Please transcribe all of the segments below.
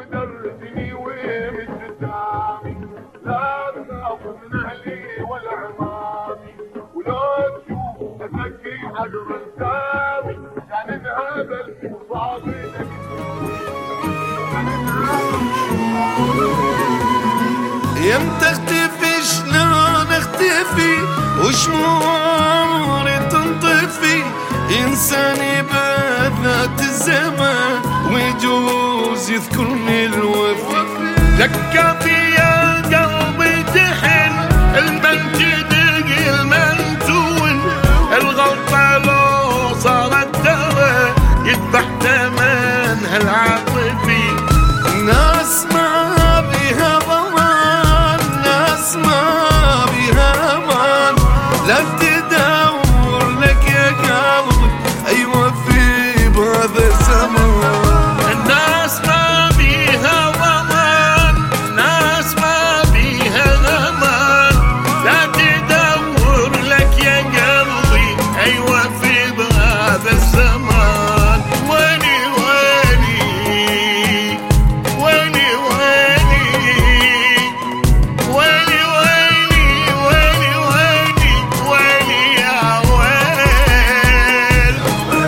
درتني ومن قدامي، لا تخاف من اهلي ولا عمامي، ولو تشوف افكي حجر السامي، كان انهبل وصابي يمتى اختفي شلون اختفي وشموعي تنطفي، انساني بذات الزمان ويجوز يذكرني الوفي. لكافي يا قلبي تحن المنجدق المنتون، الغلطة لو صارت ترى يذبح ثمنها العاطفي. ناس ما بيها ضمان، ناس ما بيها امان، لا تدور لك يا قلبي ايوه في بهذا الزمان. الناس ما بيها ضمان، ناس ما بيها امان، لا تدور لك يا قلبي ايوه في بهذا الزمان. ويلي ويلي ويلي ويلي ويلي ويلي ويلي ويلي يا ويل.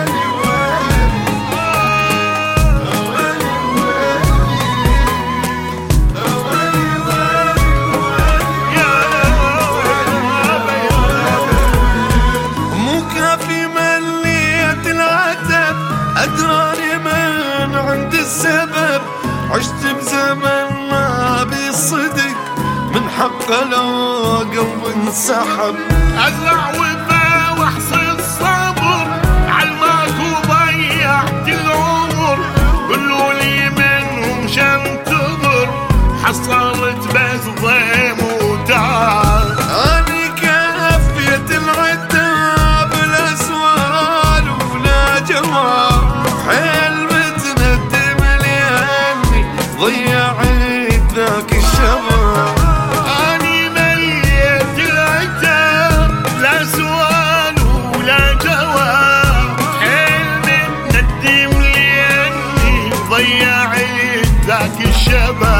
مو كافي مليت العتب، أدراني من عند السبب، عشت بزمن ما بيصدق، من حقه لو قلبي انسحب. ازرع وفا واحصل صبر، عالماك وضيعت العمر، قولولي منهم شنتظر، حصلت بس ضيم وتعال. أني كفيت العتاب لا سؤال ولا جواب، حيل بتندم لأني ضيعت ذاك الشباب. أني مليت العتاب لا سؤال ولا جواب، حيل بتندم لأني ضيعت ذاك الشباب.